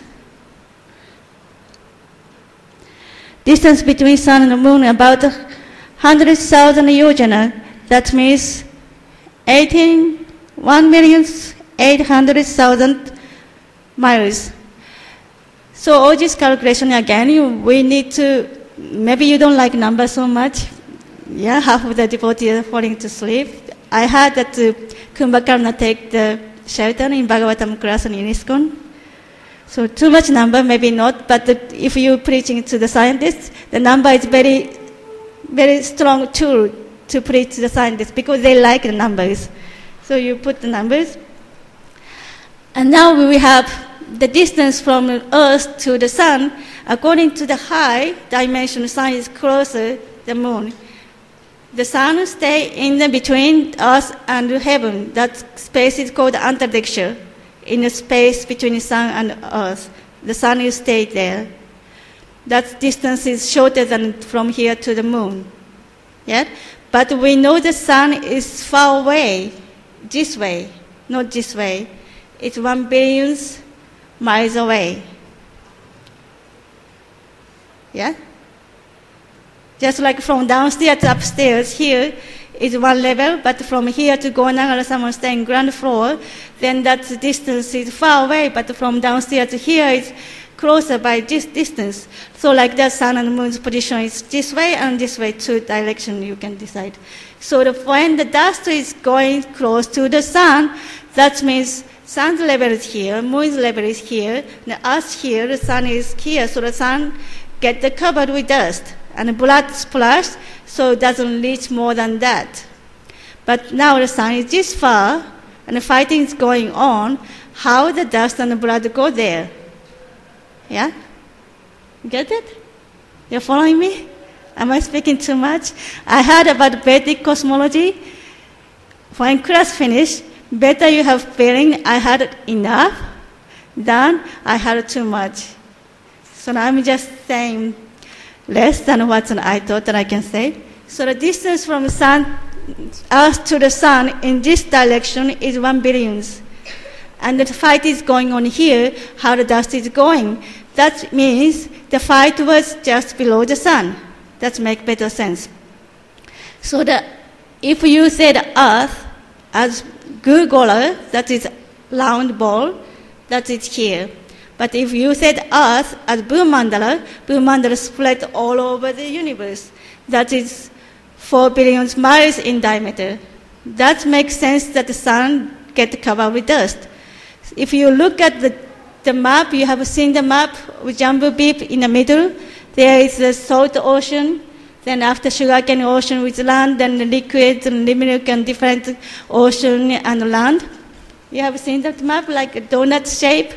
distance between sun and the moon about one hundred thousand yojana. That means eighteen, one million eight hundred thousand miles. So all this calculation again, you, we need to, maybe you don't like numbers so much. Yeah, half of the devotees are falling to sleep. I heard that uh, Kumbhakarna take the shelter in Bhagavatam class in ISKCON. So too much number, maybe not, but the, if you're preaching to the scientists, the number is very, very strong tool to preach to the scientists because they like the numbers. So you put the numbers. And now we have the distance from Earth to the Sun. According to the high dimension, the Sun is closer to the Moon. The Sun stays in the between Earth and heaven. That space is called Antariksha. In the space between the Sun and Earth, the Sun will stay there. That distance is shorter than from here to the Moon. Yeah? But we know the Sun is far away, this way, not this way. It's one billion miles away. Yeah? Just like from downstairs to upstairs, here is one level, but from here to Gaonagara, someone staying ground floor, then that distance is far away, but from downstairs to here is closer by this distance. So like that, sun and moon's position is this way and this way, two directions you can decide. So the, when the dust is going close to the sun, that means sun's level is here, moon's level is here, the earth here, the sun is here, so the sun gets covered with dust. And blood splash, so it doesn't reach more than that. But now the sun is this far, and the fighting is going on. How the dust and the blood go there? Yeah? Get it? You're following me? Am I speaking too much? I heard about Vedic cosmology. When class finished, better you have feeling I had enough than I had too much. So now I'm just saying less than what I thought that I can say. So the distance from sun, Earth to the sun in this direction is one billion. And the fight is going on here, how the dust is going. That means the fight was just below the sun. That makes better sense. So the, if you said Earth as Google, that is round ball, that is here. But if you said Earth as Bhumandala, Bhumandala spread all over the universe. That is four billion miles in diameter. That makes sense that the sun gets covered with dust. If you look at the, the map, you have seen the map with Jambu Deep in the middle. There is the salt ocean. Then after sugarcane ocean with land, then the liquid and milk and different ocean and land. You have seen that map like a donut shape?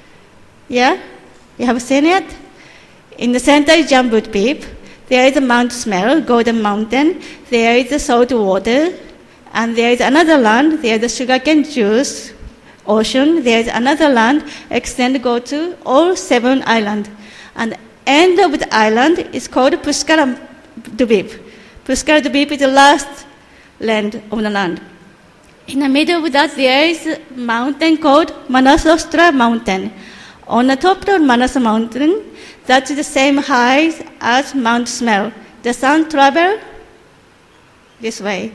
Yeah? You have seen it? In the center is Jambu Deep. There is a Mount Smell, Golden Mountain. There is the salt water. And there is another land. There is the sugarcane juice ocean. There is another land. Extend go to all seven islands. And end of the island is called Pushkara Dvip. Pushkara Dvip is the last land of the land. In the middle of that, there is a mountain called Manasostra Mountain. On the top of Manas Mountain, that's the same height as Mount Smell. The sun travels this way.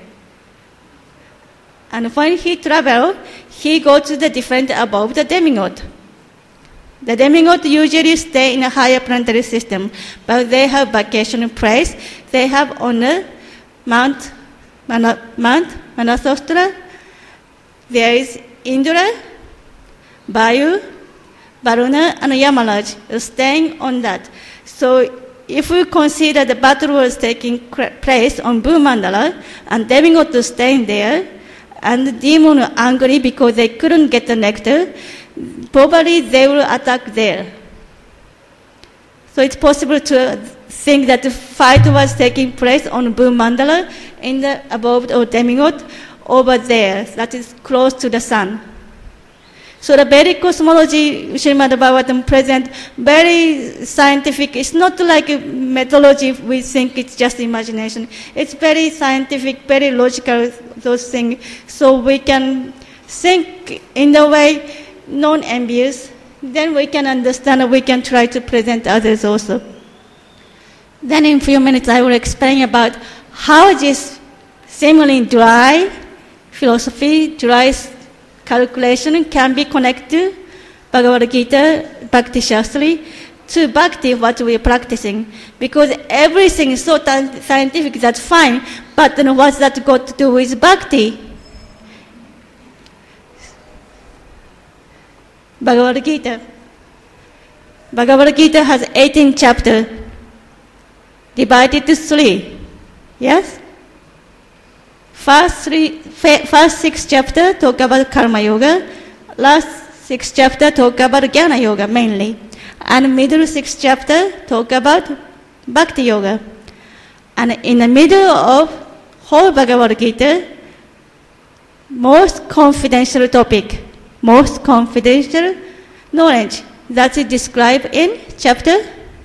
And when he travels, he goes to the different above the demigod. The demigod usually stay in a higher planetary system, but they have vacation place. They have on the Mount, Mana, Mount Manasostra. There is Indra, Vayu, Varuna, and Yamaraj staying on that. So if we consider the battle was taking place on Bhumandala, and demigod was staying there, and the demon were angry because they couldn't get the nectar, probably they will attack there. So it's possible to think that the fight was taking place on Bhumandala in the above or demigod over there, that is close to the sun. So the Vedic cosmology, Srimad Bhagavatam present, very scientific. It's not like a mythology, we think it's just imagination. It's very scientific, very logical, those things. So we can think in a way non-envious, then we can understand and we can try to present others also. Then in a few minutes I will explain about how this seemingly dry philosophy, dry calculation can be connected to Bhagavad Gita, Bhakti Shastri, to Bhakti, what we are practicing. Because everything is so scientific, that's fine, but then what's that got to do with Bhakti? Bhagavad Gita. Bhagavad Gita has eighteen chapters, divided to three. Yes? First, three, first six chapters talk about Karma Yoga. Last six chapters talk about Jnana Yoga mainly. And middle six chapters talk about Bhakti Yoga. And in the middle of whole Bhagavad Gita, most confidential topic, most confidential knowledge, that is described in chapter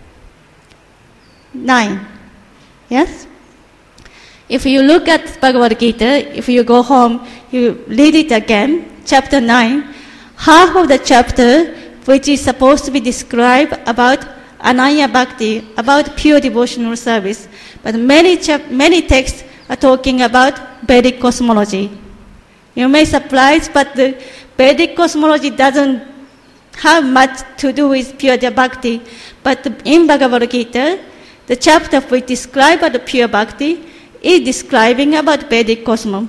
nine. Yes? If you look at Bhagavad Gita, if you go home, you read it again, chapter nine, half of the chapter which is supposed to be described about Ananya Bhakti, about pure devotional service. But many, chap- many texts are talking about Vedic cosmology. You may be surprised, but the Vedic cosmology doesn't have much to do with pure Bhakti. But in Bhagavad Gita, the chapter which describes the pure Bhakti is describing about Vedic cosmos.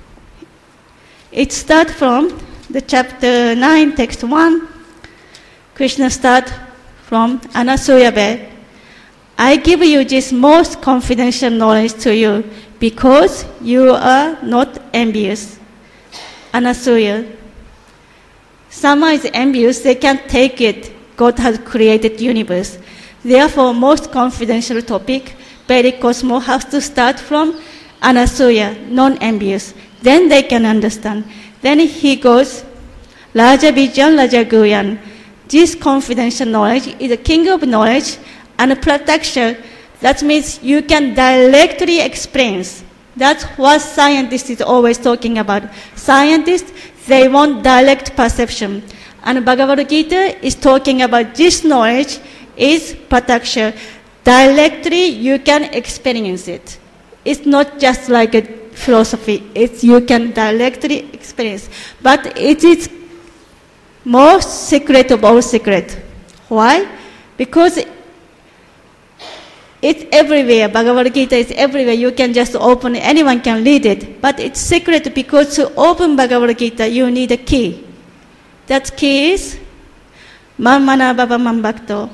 It starts from the chapter nine, text one. Krishna starts from Anasuya bed. I give you this most confidential knowledge to you because you are not envious. Anasuya. Someone is envious, they can't take it. God has created universe. Therefore, most confidential topic, Vedic cosmos, has to start from Anasuya, non-envious. Then they can understand. Then he goes, Raja Vijan, Raja Guyan. This confidential knowledge is the king of knowledge and protection. That means you can directly experience. That's what scientists is always talking about. Scientists, they want direct perception. And Bhagavad Gita is talking about this knowledge is protection. Directly you can experience it. It's not just like a philosophy. It's you can directly experience. But it is most secret of all secret. Why? Because it's everywhere. Bhagavad Gita is everywhere. You can just open it. Anyone can read it. But it's secret because to open Bhagavad Gita, you need a key. That key is Manmana Bhava Mambhakto.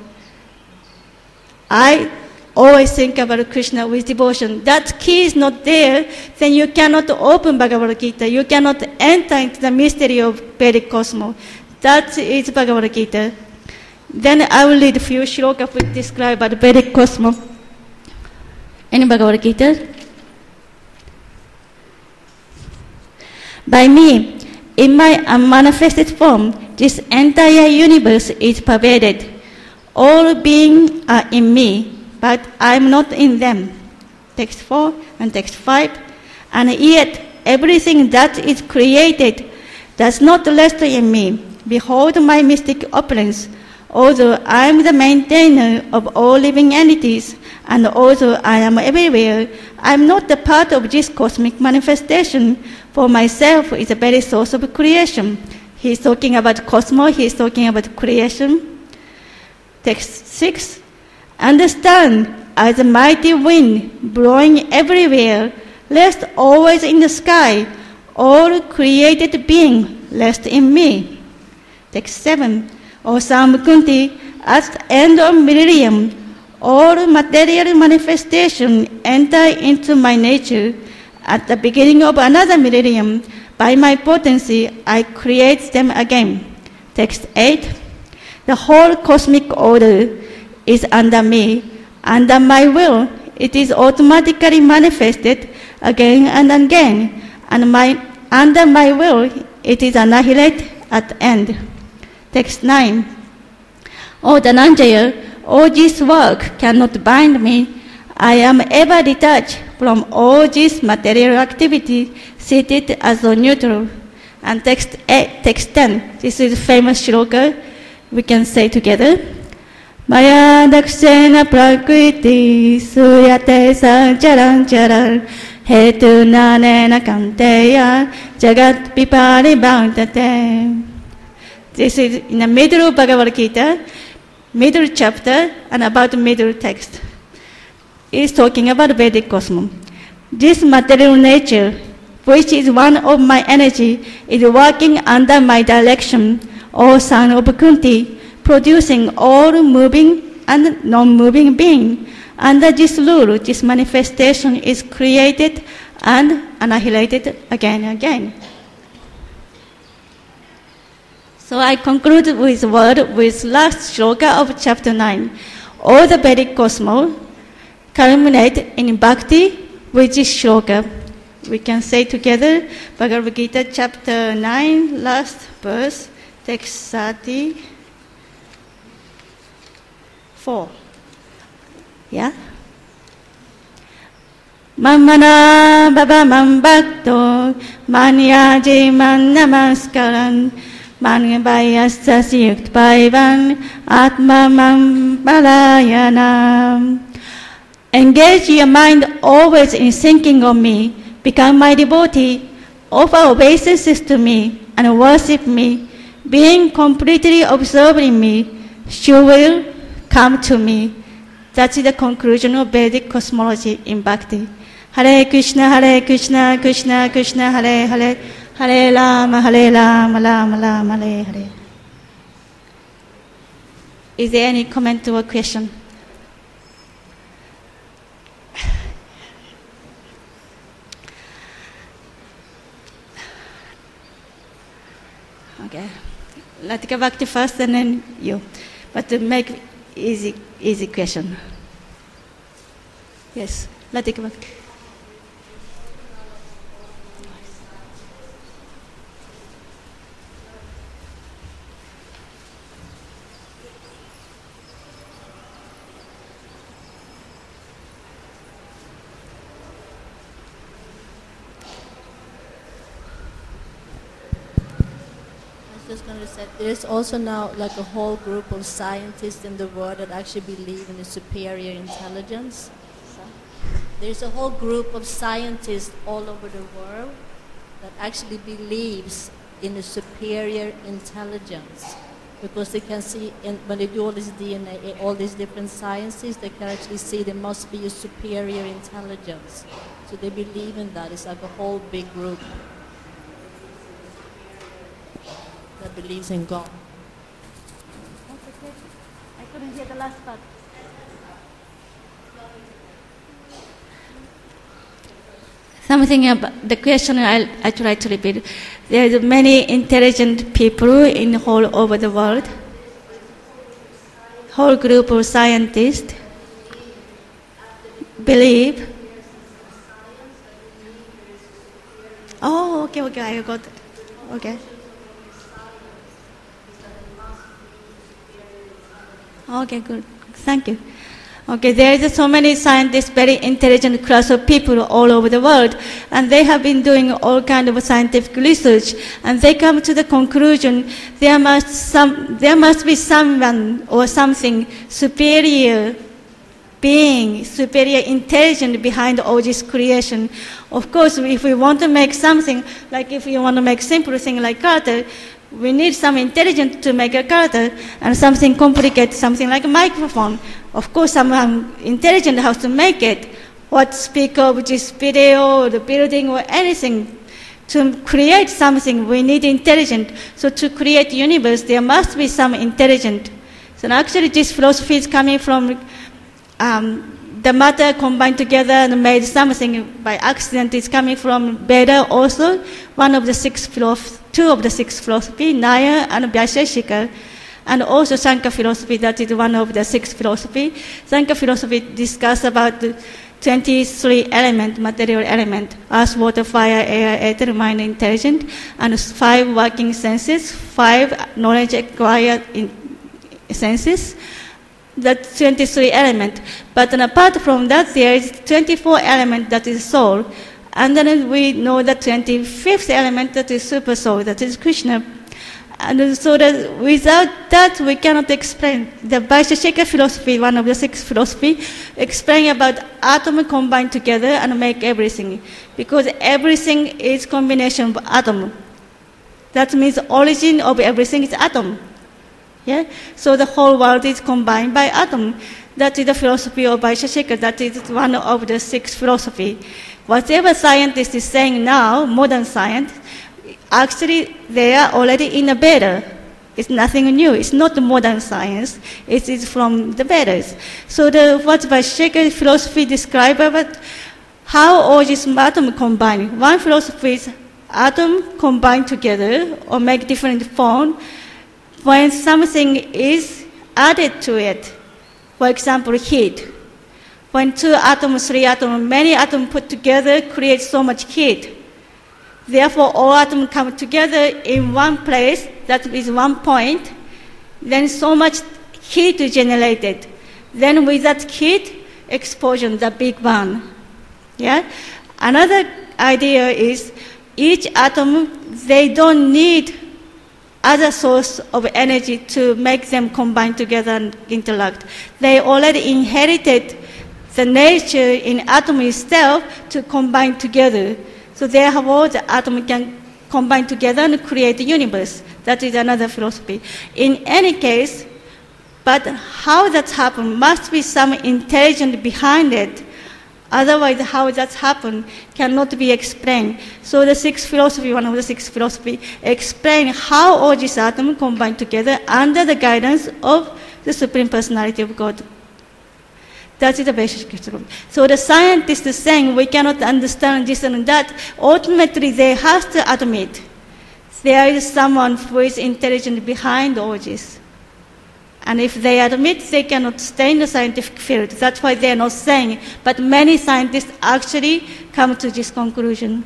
I always think about Krishna with devotion. That key is not there, then you cannot open Bhagavad Gita. You cannot enter into the mystery of Vedic cosmos. That is Bhagavad Gita. Then I will read a few shlokas which describe about Vedic cosmos. In Bhagavad Gita, by me, in my unmanifested form, this entire universe is pervaded. All beings are in me, but I am not in them. Text four and text five. And yet, everything that is created does not rest in me. Behold my mystic opulence. Although I am the maintainer of all living entities, and although I am everywhere, I am not a part of this cosmic manifestation, for myself is the very source of creation. He is talking about cosmos, he is talking about creation. Text six. Understand, as a mighty wind blowing everywhere, rest always in the sky, all created being rest in me. Text seven. O son of Kunti, at the end of millennium, all material manifestation enter into my nature. At the beginning of another millennium, by my potency, I create them again. Text eight. The whole cosmic order is under me. Under my will, it is automatically manifested again and again. And my, under my will, it is annihilated at the end. Text nine. O Dhananjaya, all this work cannot bind me. I am ever detached from all this material activity, seated as a neutral. And text eight, text ten. This is famous shloka. We can say together. Maya dakshena prakriti suyate sancharancharar hetu nanena kanteya jagat pipari bhaktate. This is in the middle of Bhagavad Gita, middle chapter, and about the middle text. It is talking about Vedic cosmos. This material nature, which is one of my energy, is working under my direction, O son of Kunti, producing all moving and non-moving being. Under this rule, this manifestation is created and annihilated again and again. So I conclude with word with last shloka of chapter nine. All the Vedic cosmos culminate in bhakti with this shloka. We can say together Bhagavad Gita chapter nine, last verse, text thirty-four. Yeah? Mamana baba mambakto manyaji man namaskaran Manvayasa Syukt Paivan Atma Mambalayana. Engage your mind always in thinking of me. Become my devotee. Offer obeisances to me and worship me. Being completely absorbed in me, she will come to me. That's the conclusion of Vedic cosmology in Bhakti. Hare Krishna, Hare Krishna, Krishna Krishna, Hare Hare. Hare Rama, Hare Rama, Rama Rama, Hare Hare. Is there any comment or question? Okay. Latika Bhakti first and then you. But to make easy, easy question. Yes, Latika Bhakti. Just going to say, there is also now like a whole group of scientists in the world that actually believe in a superior intelligence. So there's a whole group of scientists all over the world that actually believes in a superior intelligence, because they can see, in, when they do all this D N A, all these different sciences, they can actually see there must be a superior intelligence. So they believe in that. It's like a whole big group that believes in God. I couldn't hear the last part. Something about the question I, I try to repeat. There are many intelligent people in all over the world. Whole group of scientists believe. Oh, okay, okay, I got it. Okay. Okay, good. Thank you. Okay, there is so many scientists, very intelligent class of people all over the world, and they have been doing all kind of scientific research, and they come to the conclusion there must some there must be someone or something superior being, superior intelligence behind all this creation. Of course, if we want to make something, like if you want to make simple thing like character, we need some intelligence to make a character, and something complicated, something like a microphone. Of course, someone intelligent has to make it. What speaker, which is video, or the building, or anything. To create something, we need intelligence. So to create universe, there must be some intelligence. So actually, this philosophy is coming from um, the matter combined together and made something by accident. It's coming from Veda also, one of the six philosophies. Two of the six philosophy, Nyaya and Vaisheshika, and also Sankhya philosophy, that is one of the six philosophy. Sankhya philosophy discuss about the twenty-three element, material element, earth, water, fire, air, ether, mind, intelligence, and five working senses, five knowledge acquired in senses. That twenty-three element. But then apart from that, there is twenty-four element, that is soul. And then we know the twenty-fifth element, that is super soul, that is Krishna. And so that without that, we cannot explain. The Vaisheshika philosophy, one of the six philosophy, explain about atom combined together and make everything. Because everything is combination of atom. That means origin of everything is atom. Yeah? So the whole world is combined by atom. That is the philosophy of Vaisheshika. That is one of the six philosophy. Whatever scientist is saying now, modern science, actually they are already in the Veda. It's nothing new. It's not modern science. It is from the Vedas. So the, what Vaisheshika philosophy describe about how all these atoms combine. One philosophy is atom combined together or make different form when something is added to it. For example, heat. When two atoms, three atoms, many atoms put together create so much heat. Therefore, all atoms come together in one place, that is one point. Then so much heat is generated. Then with that heat, explosion, the Big Bang. Yeah? Another idea is each atom, they don't need other source of energy to make them combine together and interact. They already inherited the nature in atom itself to combine together. So therefore, the atom can combine together and create a universe. That is another philosophy. In any case, but how that happens must be some intelligence behind it. Otherwise, how that happens cannot be explained. So the sixth philosophy, one of the six philosophy, explain how all these atoms combine together under the guidance of the Supreme Personality of God. That is the basic philosophy. So the scientist is saying we cannot understand this and that. Ultimately, they have to admit there is someone who is intelligent behind all this. And if they admit they cannot stay in the scientific field, that's why they are not saying. But many scientists actually come to this conclusion.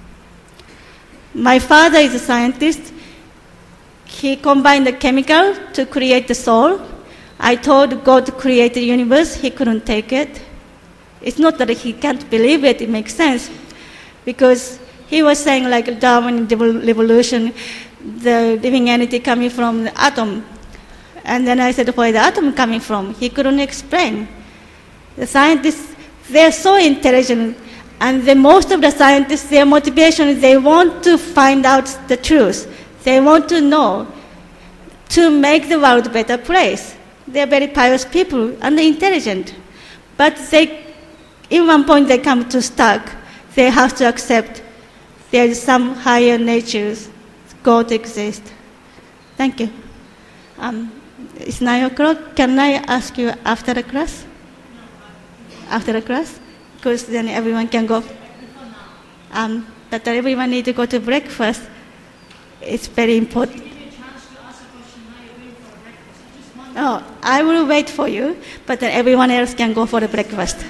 My father is a scientist. He combined the chemical to create the soul. I told God to create the universe. He couldn't take it. It's not that he can't believe it. It makes sense. Because he was saying like Darwin revolution, the living entity coming from the atom. And then I said, where is the atom coming from? He couldn't explain. The scientists, they're so intelligent. And the, most of the scientists, their motivation is they want to find out the truth. They want to know, to make the world a better place. They're very pious people and intelligent. But they, in one point they come to stuck. They have to accept there is some higher natures, God exists. Thank you. Um, it's nine o'clock. Can I ask you after the class? After the class? Because then everyone can go. Um, but everyone needs to go to breakfast. It's very important. Oh, I will wait for you, but then everyone else can go for the breakfast.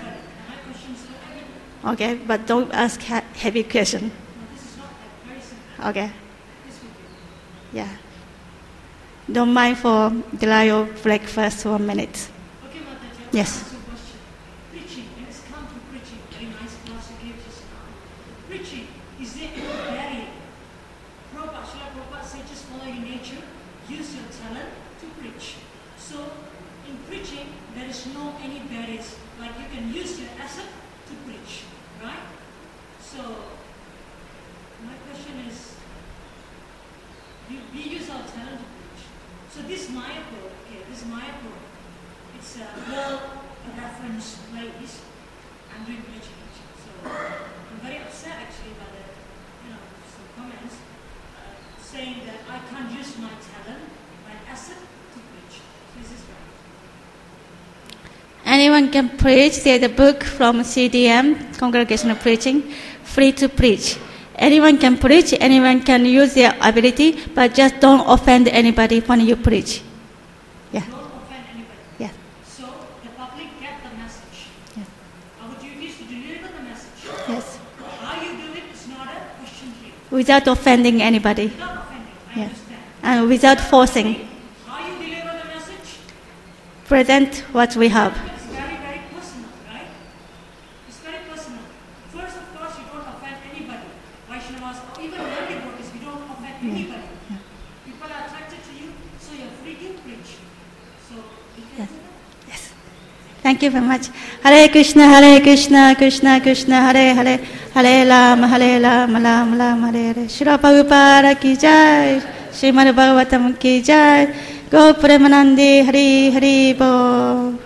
Okay, but don't ask ha- heavy question. Okay. Yeah. Don't mind for delay of breakfast for a minute. Yes. Preaching, let's come to preaching. Very nice class you gave just now. Preaching, is there any barrier? Prabhupada, Srila Prabhupada said just follow your nature, use your talent to preach. So in preaching, there is no any barriers. Like you can use your asset to preach, right? So my question is, we, we use our talent to preach. So this Mayapur, okay, this Mayapur, it's a world reference place. I'm doing preaching. So I'm very upset actually by the, you know, some comments uh, saying that I can't use my talent, my asset to preach. So this is right. Anyone can preach. There's a book from C D M, Congregational Preaching, Free to Preach. Anyone can preach, anyone can use their ability, but just don't offend anybody when you preach. Yeah. Don't offend anybody. Yeah. So the public get the message. Yeah. Our duty is to deliver the message. Yes. How you do it is not a question here. Without offending anybody. Without offending, I Yeah. understand. And without forcing. How you deliver the message? Present what we have. It's very, very personal, right? It's very personal. First, of course, you don't offend anybody. Vaishnavas, or even non-devotees, we don't offend anybody. People are attracted to you, so you're free to preach. So, be careful. Yes. Thank you very much. Hare Krishna, Hare Krishna, Krishna Krishna, Hare Hare, Hare Rama, Hare Rama, Rama Rama, Hare Hare. Srila Prabhupada ki jai, Srimad Bhagavatam ki jai, Go Premanandi, Hari Hari Bo.